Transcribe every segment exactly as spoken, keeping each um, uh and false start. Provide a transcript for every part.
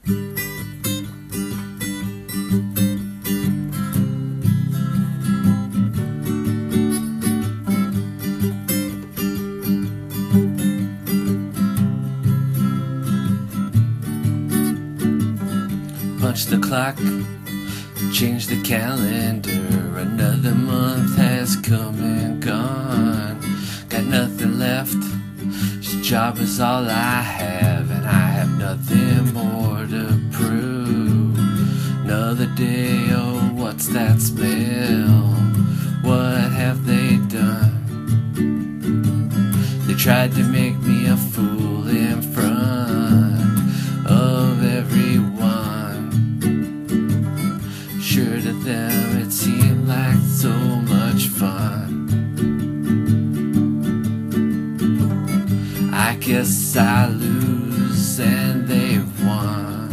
Punch the clock, change the calendar. Another month has come and gone. Got nothing left, this job is all I have, and I have nothing more to prove. Another day, oh, what's that smell? What have they done? They tried to make me a fool in front of everyone. Sure, to them it seemed like so much fun. I guess I lose and they've won.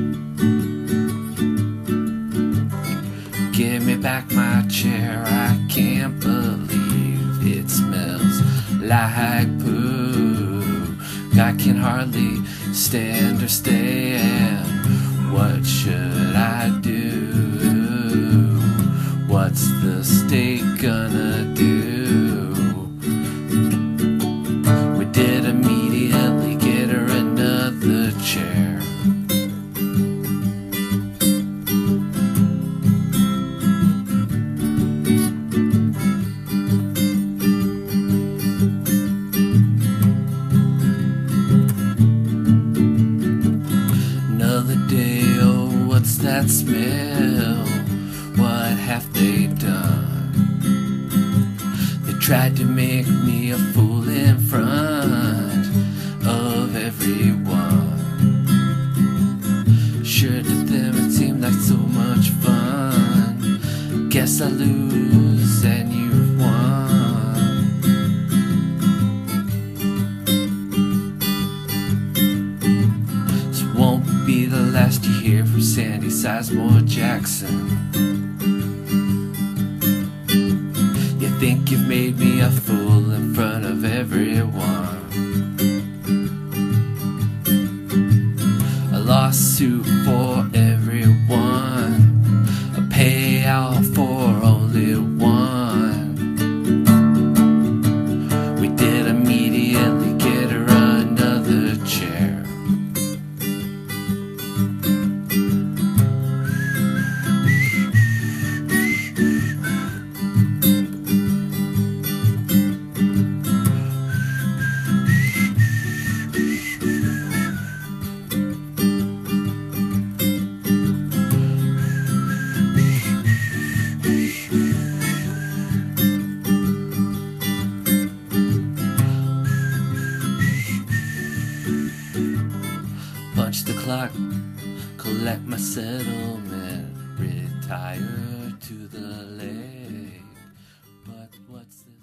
Give me back my chair, I can't believe it smells like poo. I can hardly stand or stand. What should I do? What's the state gonna do? We did immediately get her another chair. Another day, oh, what's that smell? What have they done? They tried to make me a fool in front of everyone. Sure, to them it seemed like so much fun. Guess I lose and you've won. This won't be the last you hear from Sandy Sizemore Jackson. You think you've made me a fool in front of everyone. A lawsuit for everyone, a payout for only one. We did immediately get her another chair. Punch the clock, collect my settlement, retire to the lake. But what's the